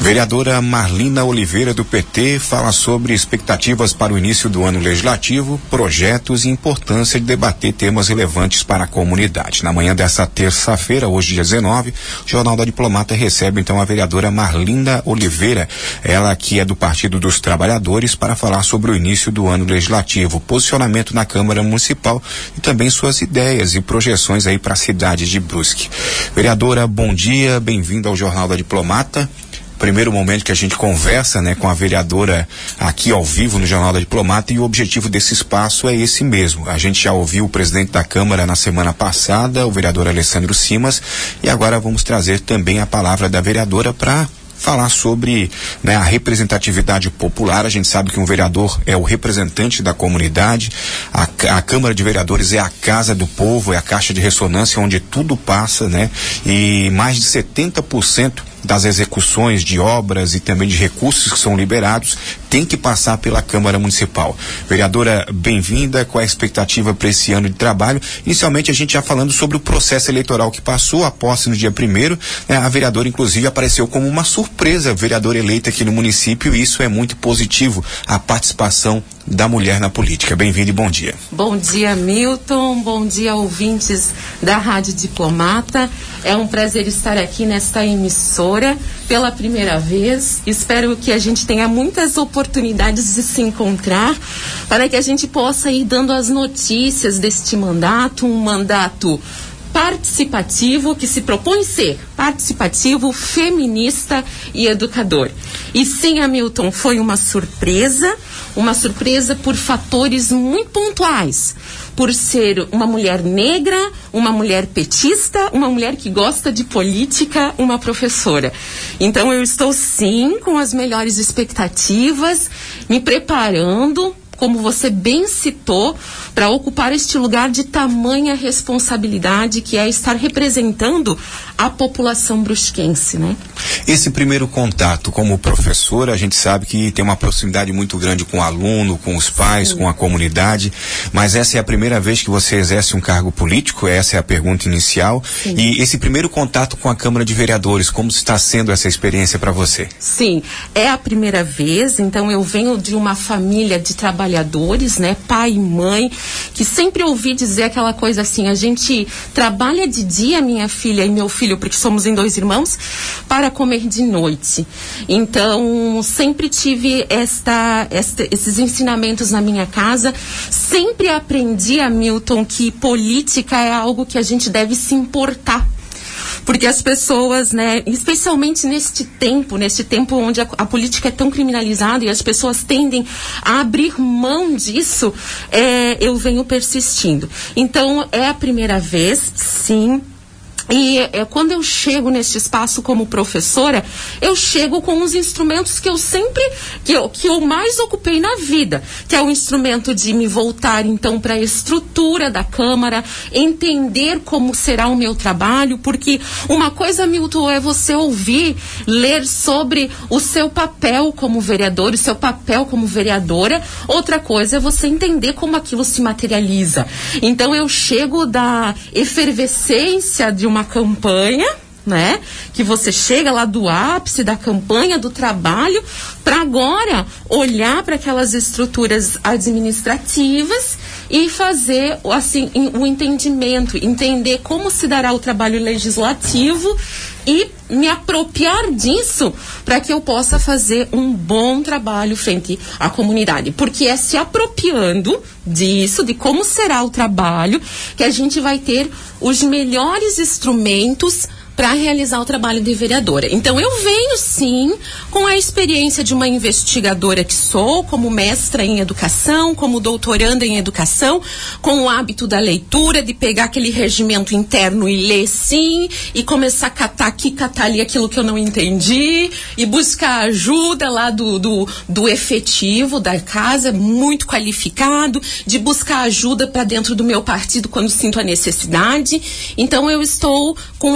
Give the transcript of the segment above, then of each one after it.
Vereadora Marlina Oliveira, do PT, fala sobre expectativas para o início do ano legislativo, projetos e importância de debater temas relevantes para a comunidade. Na manhã dessa terça-feira, hoje dia 19, o Jornal da Diplomata recebe então a vereadora Marlina Oliveira, ela que é do Partido dos Trabalhadores, para falar sobre o início do ano legislativo, posicionamento na Câmara Municipal e também suas ideias e projeções aí para a cidade de Brusque. Vereadora, bom dia, bem-vinda ao Jornal da Diplomata. Primeiro momento que a gente conversa, né, com a vereadora aqui ao vivo no Jornal da Diplomata, e o objetivo desse espaço é esse mesmo. A gente já ouviu o presidente da Câmara na semana passada, o vereador Alessandro Simas, e agora vamos trazer também a palavra da vereadora para falar sobre, né, a representatividade popular. A gente sabe que um vereador é o representante da comunidade, a Câmara de Vereadores é a casa do povo, é a caixa de ressonância onde tudo passa, né? E mais de 70% das execuções de obras e também de recursos que são liberados tem que passar pela Câmara Municipal. Vereadora, bem-vinda. Qual é a expectativa para esse ano de trabalho? Inicialmente, a gente já falando sobre o processo eleitoral que passou, a posse no dia 1º, a vereadora, inclusive, apareceu como uma surpresa, vereadora eleita aqui no município, e isso é muito positivo, a participação da mulher na política. Bem-vindo e bom dia. Bom dia, Milton. Bom dia, ouvintes da Rádio Diplomata. É um prazer estar aqui nesta emissora pela primeira vez. Espero que a gente tenha muitas oportunidades de se encontrar para que a gente possa ir dando as notícias deste mandato, um mandato participativo, que se propõe ser participativo, feminista e educador. E sim, Hamilton, foi uma surpresa por fatores muito pontuais, por ser uma mulher negra, uma mulher petista, uma mulher que gosta de política, uma professora. Então eu estou sim com as melhores expectativas, me preparando, como você bem citou, para ocupar este lugar de tamanha responsabilidade, que é estar representando a população brusquense, né? Esse primeiro contato como professora, a gente sabe que tem uma proximidade muito grande com o aluno, com os pais, sim, com a comunidade, mas essa é a primeira vez que você exerce um cargo político? Essa é a pergunta inicial. Sim. E esse primeiro contato com a Câmara de Vereadores, como está sendo essa experiência para você? Sim, é a primeira vez. Então eu venho de uma família de trabalhadores, né, pai e mãe, que sempre ouvi dizer aquela coisa assim: a gente trabalha de dia, minha filha e meu filho, porque somos em 2 irmãos, para comer de noite. Então sempre tive esses ensinamentos na minha casa. Sempre aprendi, Hamilton, que política é algo que a gente deve se importar. Porque as pessoas, né, especialmente neste tempo onde a política é tão criminalizada e as pessoas tendem a abrir mão disso, eu venho persistindo. Então, é a primeira vez, sim. E quando eu chego neste espaço como professora, eu chego com os instrumentos que eu mais ocupei na vida, que é o instrumento de me voltar então para a estrutura da Câmara, entender como será o meu trabalho, porque uma coisa, Milton, é você ouvir, ler sobre o seu papel como vereador, o seu papel como vereadora, outra coisa é você entender como aquilo se materializa. Então eu chego da efervescência de uma campanha, né? Que você chega lá do ápice da campanha, do trabalho, para agora olhar para aquelas estruturas administrativas e fazer, assim, o entendimento, entender como se dará o trabalho legislativo e me apropriar disso para que eu possa fazer um bom trabalho frente à comunidade. Porque é se apropriando disso, de como será o trabalho, que a gente vai ter os melhores instrumentos para realizar o trabalho de vereadora. Então eu venho sim com a experiência de uma investigadora que sou, como mestra em educação, como doutoranda em educação, com o hábito da leitura, de pegar aquele regimento interno e ler sim, e começar a catar aqui, catar ali aquilo que eu não entendi, e buscar ajuda lá do efetivo da casa, muito qualificado, de buscar ajuda para dentro do meu partido quando sinto a necessidade. Então eu estou com estes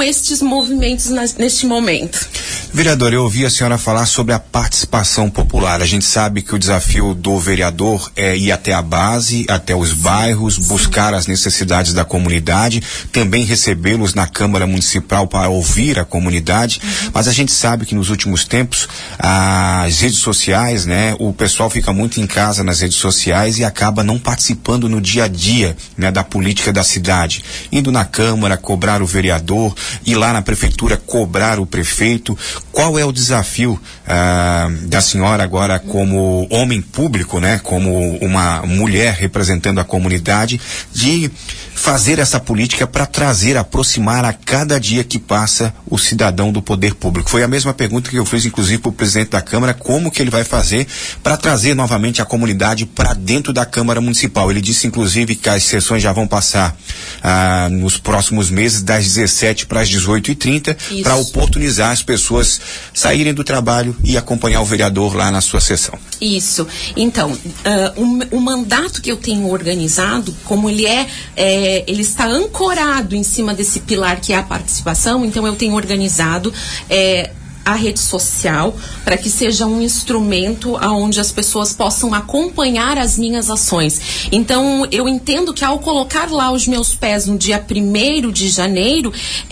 movimentos neste momento. Vereadora, eu ouvi a senhora falar sobre a participação popular. A gente sabe que o desafio do vereador é ir até a base, até os bairros, buscar as necessidades da comunidade, também recebê-los na Câmara Municipal para ouvir a comunidade. Mas a gente sabe que nos últimos tempos, as redes sociais, né, o pessoal fica muito em casa nas redes sociais e acaba não participando no dia a dia, né, da política da cidade. Indo na Câmara, cobrar o vereador, ir lá na prefeitura, cobrar o prefeito. Qual é o desafio da senhora agora como homem público, né, como uma mulher representando a comunidade, de fazer essa política para aproximar a cada dia que passa o cidadão do poder público? Foi a mesma pergunta que eu fiz inclusive para o presidente da Câmara, como que ele vai fazer para trazer novamente a comunidade para dentro da Câmara Municipal. Ele disse inclusive que as sessões já vão passar nos próximos meses das 17 para as 18h30 para oportunizar as pessoas saírem do trabalho e acompanhar o vereador lá na sua sessão. Isso. Então, o mandato que eu tenho organizado, como ele está ancorado em cima desse pilar que é a participação, então eu tenho organizado a rede social para que seja um instrumento onde as pessoas possam acompanhar as minhas ações. Então, eu entendo que ao colocar lá os meus pés no dia 1º de janeiro,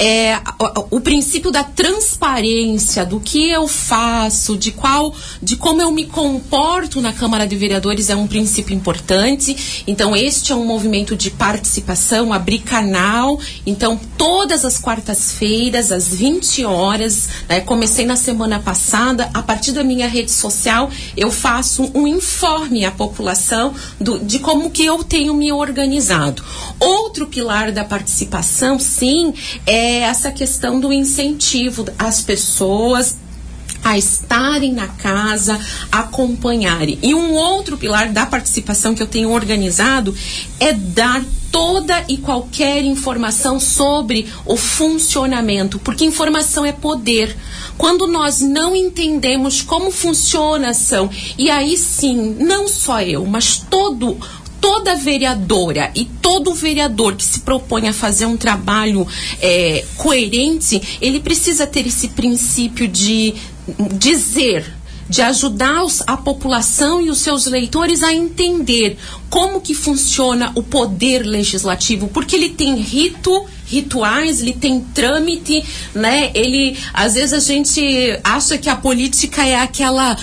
o princípio da transparência, do que eu faço, de como eu me comporto na Câmara de Vereadores é um princípio importante. Então, este é um movimento de participação, abrir canal. Então, todas as quartas-feiras, às 20 horas, né, comecei na semana passada, a partir da minha rede social, eu faço um informe à população de como que eu tenho me organizado. Outro pilar da participação, sim, é essa questão do incentivo às pessoas a estarem na casa, acompanharem. E um outro pilar da participação que eu tenho organizado é dar toda e qualquer informação sobre o funcionamento, porque informação é poder. Quando nós não entendemos como funciona a ação, e aí sim, não só eu, mas toda vereadora e todo vereador que se propõe a fazer um trabalho coerente, ele precisa ter esse princípio de dizer, de ajudar a população e os seus eleitores a entender como que funciona o poder legislativo, porque ele tem rituais, ele tem trâmite, né? Às vezes a gente acha que a política é aquela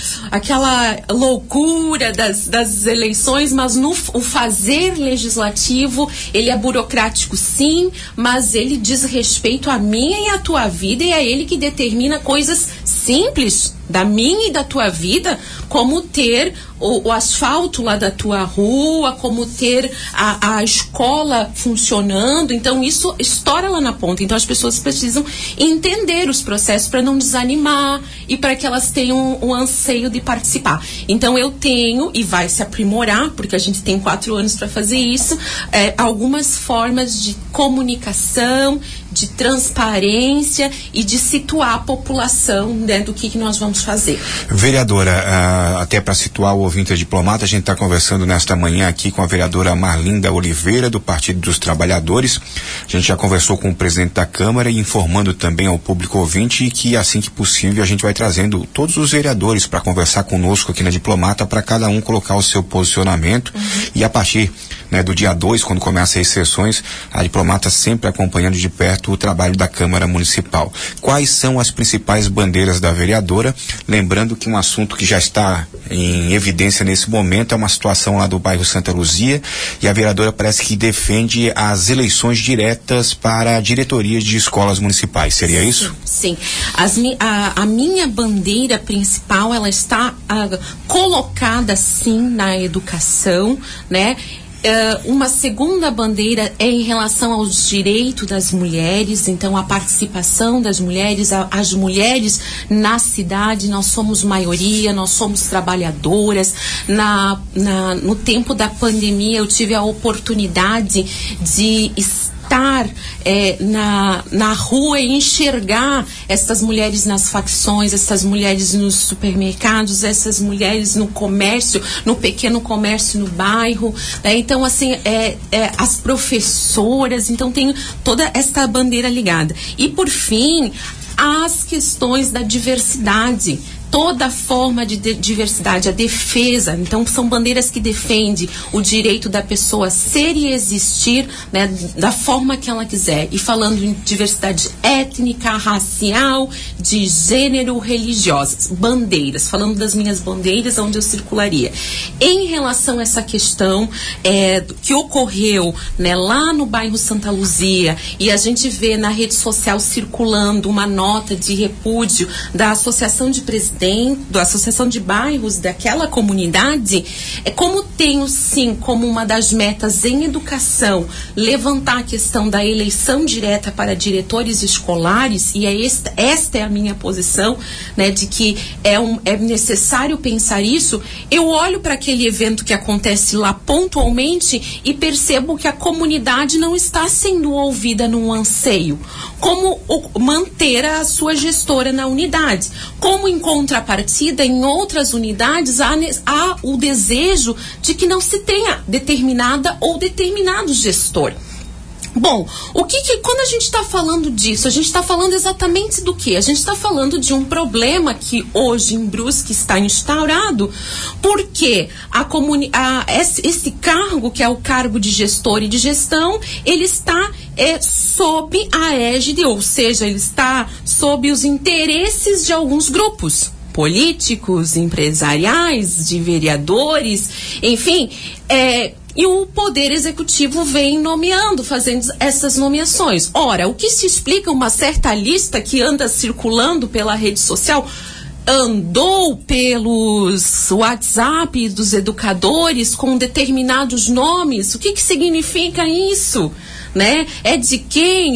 loucura das eleições, mas o fazer legislativo, ele é burocrático sim, mas ele diz respeito à minha e à tua vida, e é ele que determina coisas simples da minha e da tua vida, como ter o asfalto lá da tua rua, como ter a escola funcionando. Então isso estoura lá na ponta. Então as pessoas precisam entender os processos para não desanimar e para que elas tenham o anseio de participar. Então eu tenho, e vai se aprimorar, porque a gente tem 4 anos para fazer isso, algumas formas de comunicação, de transparência e de situar a população dentro do que nós vamos fazer. Vereadora, até para situar o ouvinte diplomata, a gente está conversando nesta manhã aqui com a vereadora Marlinda Oliveira, do Partido dos Trabalhadores. A gente já conversou com o presidente da Câmara e informando também ao público ouvinte que assim que possível a gente vai trazendo todos os vereadores para conversar conosco aqui na Diplomata, para cada um colocar o seu posicionamento. E a partir, né, do dia 2, quando começam as sessões, a Diplomata sempre acompanhando de perto o trabalho da Câmara Municipal. Quais são as principais bandeiras da vereadora? Lembrando que um assunto que já está em evidência nesse momento é uma situação lá do bairro Santa Luzia, e a vereadora parece que defende as eleições diretas para diretorias de escolas municipais. Seria isso? Sim. A minha bandeira principal, ela está colocada sim na educação, né? Uma segunda bandeira é em relação aos direitos das mulheres, então a participação das mulheres, as mulheres na cidade. Nós somos maioria, nós somos trabalhadoras. No tempo da pandemia eu tive a oportunidade de estar estar na rua e enxergar essas mulheres nas facções, essas mulheres nos supermercados, essas mulheres no comércio, no pequeno comércio no bairro, né? Então, assim, as professoras, então tem toda esta bandeira ligada. E, por fim, as questões da diversidade, toda forma de diversidade, a defesa. Então, são bandeiras que defendem o direito da pessoa ser e existir, né, da forma que ela quiser. E falando em diversidade étnica, racial, de gênero, religiosas. Bandeiras, falando das minhas bandeiras, onde eu circularia. Em relação a essa questão que ocorreu, né, lá no bairro Santa Luzia, e a gente vê na rede social circulando uma nota de repúdio da Associação de Presidentes, da Associação de Bairros daquela comunidade, como tenho sim como uma das metas em educação levantar a questão da eleição direta para diretores escolares, e esta é a minha posição, né, de que é necessário pensar isso. Eu olho para aquele evento que acontece lá pontualmente e percebo que a comunidade não está sendo ouvida num anseio. Como manter a sua gestora na unidade? Como em contrapartida, em outras unidades, há o desejo de que não se tenha determinada ou determinado gestor. Bom, quando a gente está falando disso, a gente está falando exatamente do quê? A gente está falando de um problema que hoje em Brusque está instaurado, porque esse cargo, que é o cargo de gestor e de gestão, ele está sob a égide, ou seja, ele está sob os interesses de alguns grupos políticos, empresariais, de vereadores, enfim, e o Poder Executivo vem nomeando, fazendo essas nomeações. Ora, o que se explica uma certa lista que anda circulando pela rede social, andou pelos WhatsApp dos educadores com determinados nomes. O que significa isso? Né? É de quem?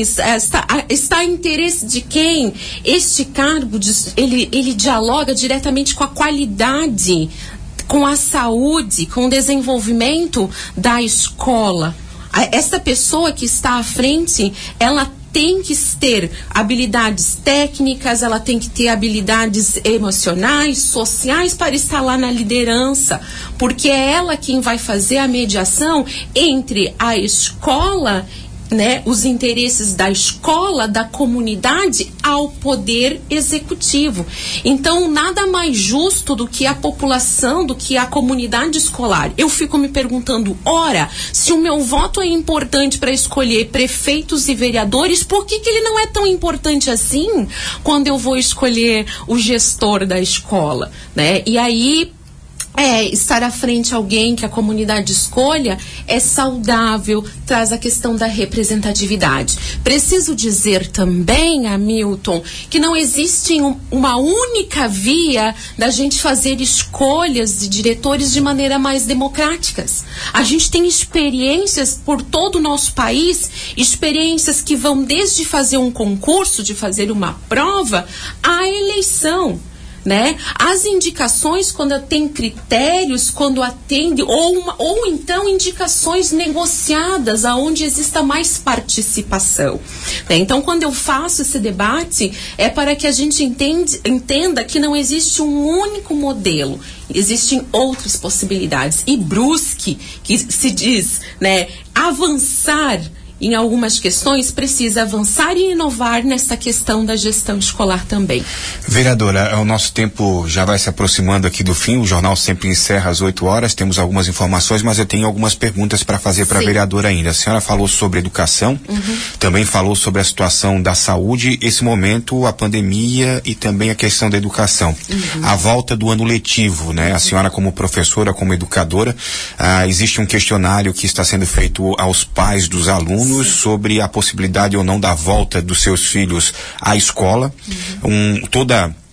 Está em interesse de quem? Este cargo, ele dialoga diretamente com a qualidade, com a saúde, com o desenvolvimento da escola. Essa pessoa que está à frente, ela tem que ter habilidades técnicas, ela tem que ter habilidades emocionais, sociais para estar lá na liderança, porque é ela quem vai fazer a mediação entre a escola, né, os interesses da escola, da comunidade, ao Poder Executivo. Então, nada mais justo do que a população, do que a comunidade escolar. Eu fico me perguntando, ora, se o meu voto é importante para escolher prefeitos e vereadores, por que ele não é tão importante assim quando eu vou escolher o gestor da escola, né? E aí, estar à frente alguém que a comunidade escolha é saudável, traz a questão da representatividade. Preciso dizer também, Hamilton, que não existe uma única via da gente fazer escolhas de diretores de maneira mais democráticas. A gente tem experiências por todo o nosso país, experiências que vão desde fazer um concurso, de fazer uma prova, à eleição. Né? As indicações, quando tem critérios, quando atende, ou então indicações negociadas, aonde exista mais participação. Né? Então, quando eu faço esse debate, é para que a gente entenda que não existe um único modelo, existem outras possibilidades. E Brusque, que se diz, né, avançar em algumas questões, precisa avançar e inovar nessa questão da gestão escolar também. Vereadora, o nosso tempo já vai se aproximando aqui do fim, o jornal sempre encerra às 8 horas, temos algumas informações, mas eu tenho algumas perguntas para fazer para a vereadora ainda. A senhora falou sobre educação, também falou sobre a situação da saúde, esse momento, a pandemia e também a questão da educação. A volta do ano letivo, né? A senhora como professora, como educadora, existe um questionário que está sendo feito aos pais dos alunos sobre a possibilidade ou não da volta dos seus filhos à escola. Toda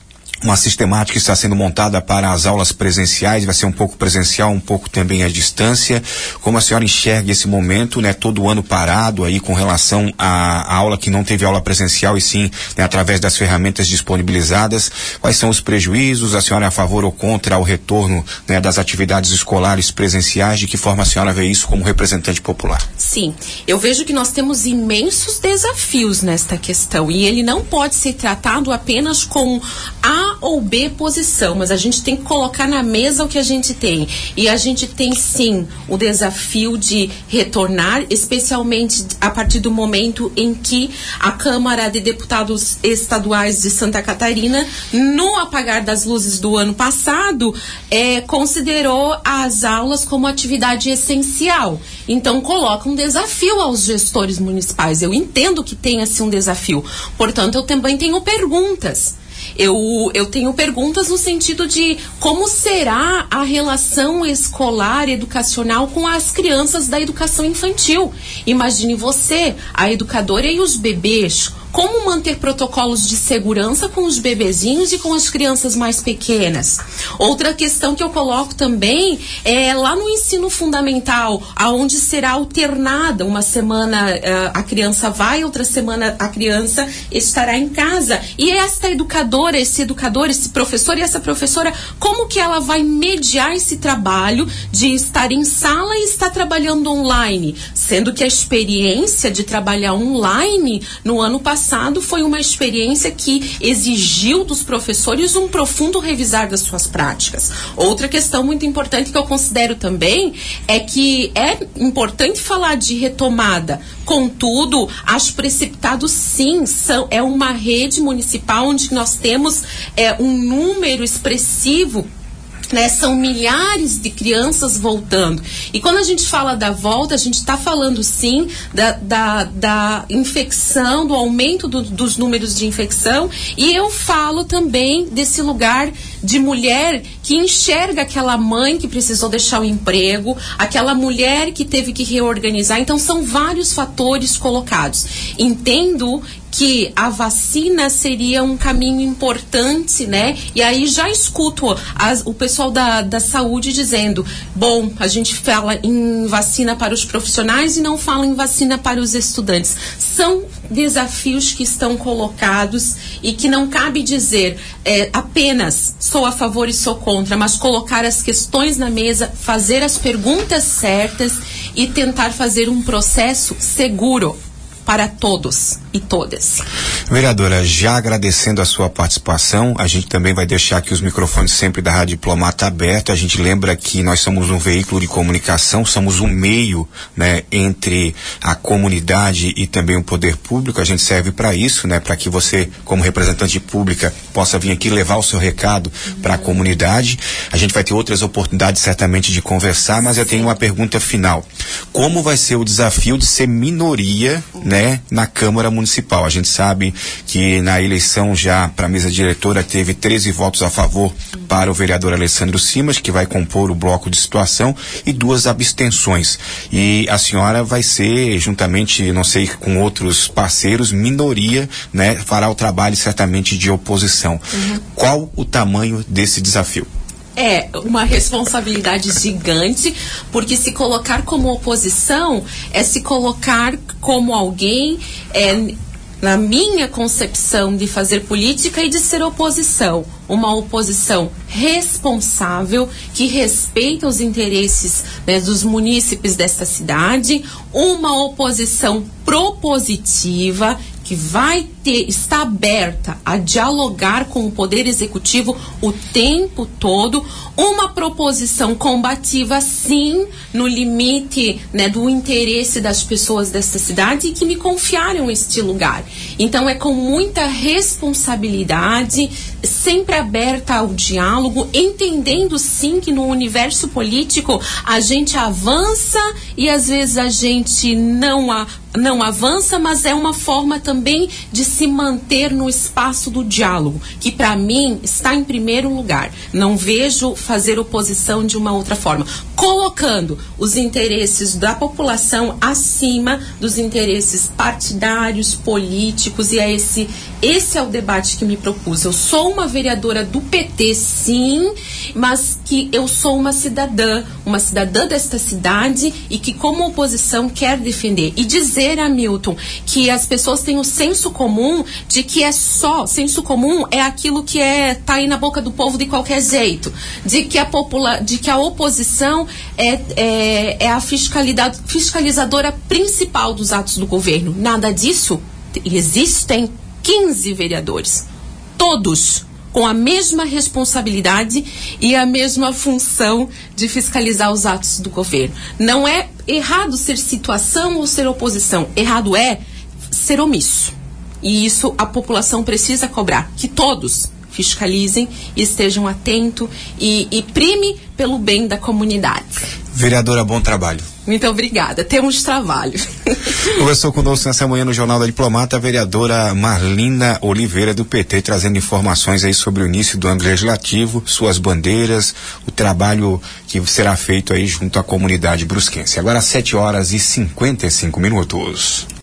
uma sistemática está sendo montada para as aulas presenciais, vai ser um pouco presencial, um pouco também à distância. Como a senhora enxerga esse momento, né, todo ano parado aí com relação à aula que não teve aula presencial e sim, né, através das ferramentas disponibilizadas? Quais são os prejuízos? A senhora é a favor ou contra o retorno, né, das atividades escolares presenciais? De que forma a senhora vê isso como representante popular? Sim, eu vejo que nós temos imensos desafios nesta questão e ele não pode ser tratado apenas com A ou B posição, mas a gente tem que colocar na mesa o que a gente tem. E a gente tem sim o desafio de retornar, especialmente a partir do momento em que a Câmara de Deputados Estaduais de Santa Catarina, no apagar das luzes do ano passado, considerou as aulas como atividade essencial. Então coloca um desafio aos gestores municipais. Eu entendo que tenha assim um desafio. Portanto, eu também tenho perguntas. Eu tenho perguntas no sentido de como será a relação escolar, educacional com as crianças da educação infantil. Imagine você, a educadora e os bebês. Como manter protocolos de segurança com os bebezinhos e com as crianças mais pequenas? Outra questão que eu coloco também é lá no ensino fundamental, aonde será alternada. Uma semana a criança vai, outra semana a criança estará em casa. E esta educadora, esse professor e essa professora, como que ela vai mediar esse trabalho de estar em sala e estar trabalhando online? Sendo que a experiência de trabalhar online no ano passado foi uma experiência que exigiu dos professores um profundo revisar das suas práticas. Outra questão muito importante que eu considero também é que é importante falar de retomada. Contudo, acho precipitado sim, é uma rede municipal onde nós temos um número expressivo. Né, são milhares de crianças voltando. E quando a gente fala da volta, a gente está falando sim da infecção, do aumento dos números de infecção. E eu falo também desse lugar de mulher que enxerga aquela mãe que precisou deixar o emprego, aquela mulher que teve que reorganizar. Então são vários fatores colocados. Entendo que a vacina seria um caminho importante, né? E aí já escuto o pessoal da saúde dizendo, bom, a gente fala em vacina para os profissionais e não fala em vacina para os estudantes. São desafios que estão colocados e que não cabe dizer apenas sou a favor e sou contra, mas colocar as questões na mesa, fazer as perguntas certas e tentar fazer um processo seguro para todos e todas. Vereadora, já agradecendo a sua participação, a gente também vai deixar aqui os microfones sempre da Rádio Diplomata aberto. A gente lembra que nós somos um veículo de comunicação, somos um meio, né, entre a comunidade e também o poder público. A gente serve para isso, né, para que você, como representante pública, possa vir aqui levar o seu recado para a comunidade. A gente vai ter outras oportunidades certamente de conversar, mas eu tenho uma pergunta final. Como vai ser o desafio de ser minoria, né, na Câmara Municipal? A gente sabe que na eleição já para a mesa diretora teve 13 votos a favor para o vereador Alessandro Simas, que vai compor o bloco de situação, e 2 abstenções. E a senhora vai ser, juntamente, não sei, com outros parceiros, minoria, né, fará o trabalho certamente de oposição. Qual o tamanho desse desafio? É uma responsabilidade gigante, porque se colocar como oposição é se colocar como alguém, na minha concepção de fazer política e de ser oposição, uma oposição responsável, que respeita os interesses, né, dos munícipes desta cidade, uma oposição propositiva, que vai está aberta a dialogar com o Poder Executivo o tempo todo, uma proposição combativa, sim, no limite, né, do interesse das pessoas desta cidade e que me confiaram este lugar. Então é com muita responsabilidade, sempre aberta ao diálogo, entendendo sim que no universo político a gente avança e às vezes a gente não avança, mas é uma forma também de se manter no espaço do diálogo, que para mim está em primeiro lugar. Não vejo fazer oposição de uma outra forma. colocando os interesses da população acima dos interesses partidários, políticos, e esse é o debate que me propus. Eu sou uma vereadora do PT, sim, mas que eu sou uma cidadã desta cidade e que, como oposição, quer defender. E dizer, Hamilton, que as pessoas têm o senso comum de que senso comum é aquilo que tá aí na boca do povo de qualquer jeito, de que a oposição é a fiscalizadora principal dos atos do governo. Nada disso. Existem 15 vereadores, todos com a mesma responsabilidade e a mesma função de fiscalizar os atos do governo. Não é errado ser situação ou ser oposição, errado é ser omisso. E isso a população precisa cobrar, que todos fiscalizem e estejam atentos e prime pelo bem da comunidade. Vereadora, bom trabalho. Muito obrigada, temos trabalho. Conversou conosco nessa manhã no Jornal da Diplomata a vereadora Marlina Oliveira, do PT, trazendo informações aí sobre o início do ano legislativo, suas bandeiras, o trabalho que será feito aí junto à comunidade brusquense. Agora 7h55.